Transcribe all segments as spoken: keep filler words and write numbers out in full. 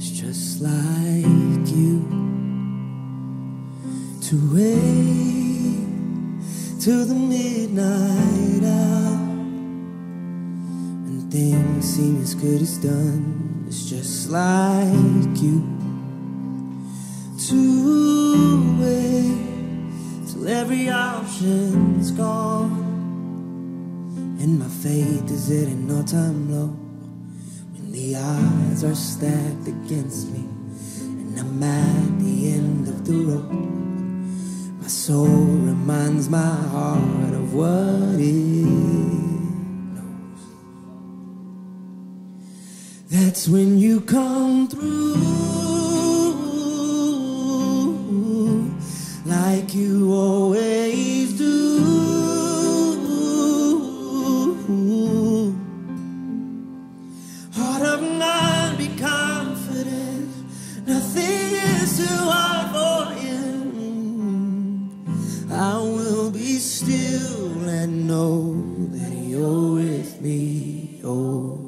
just like you to wait till the midnight hour when things seem as good as done. It's just like you to wait till every option's gone and my faith is at an all-time low. The odds are stacked against me and I'm at the end of the road. My soul reminds my heart of what it knows. That's when you come through like you always do. Nothing is too hard for you. I will be still and know that you're with me. Oh,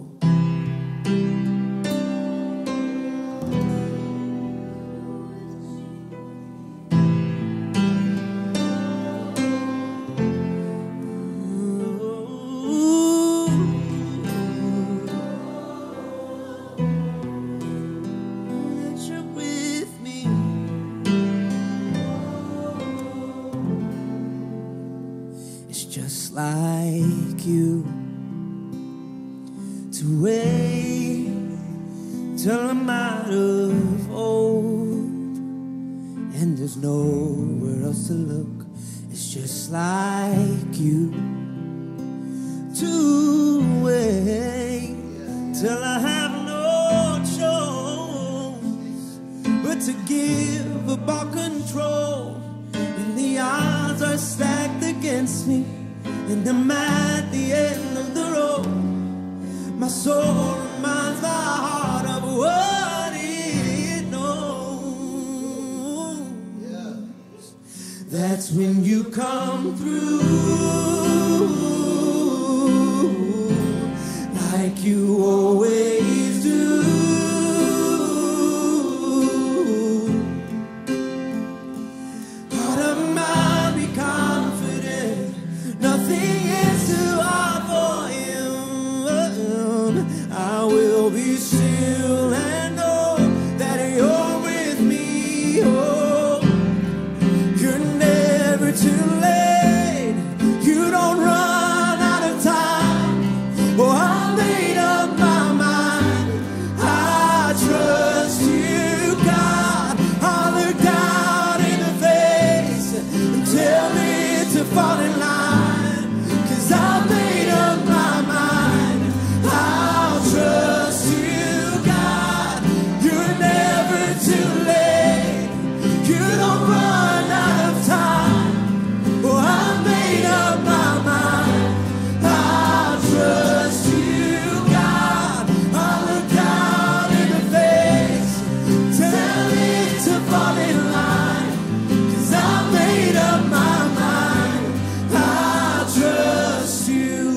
just like you to wait till I'm out of old and there's nowhere else to look. It's just like you to wait till I have no choice but to give up all control when the odds are stacked against me and I'm at the end of the road. My soul reminds my heart of what it knows. Yeah. That's when you come through like you always do. Heart of mine, be confident. Nothing is too hard for you. I will be still and know that you're with me. Oh, you're never too late. You don't run out of time. Oh, I made up my mind. I trust you, God. I look down in the face and tell me to fall in line. I made up my mind. I'll trust you, God. You're never too late. You don't run out of time. Oh, I made up my mind. I'll trust you, God. I'll look down in the face, tell it to fall in line. 'Cause I made up my mind. I'll trust you.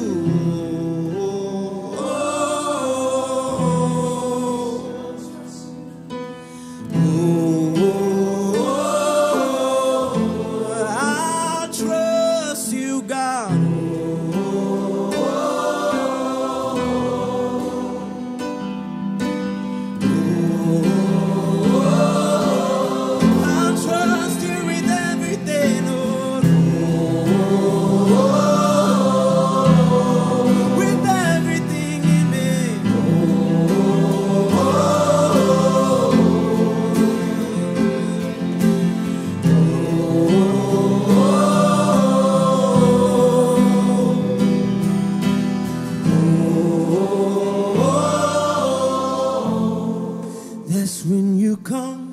That's when you come